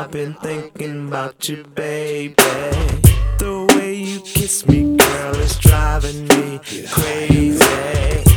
I've been thinking about you, baby. The way you kiss me, girl, is driving me crazy.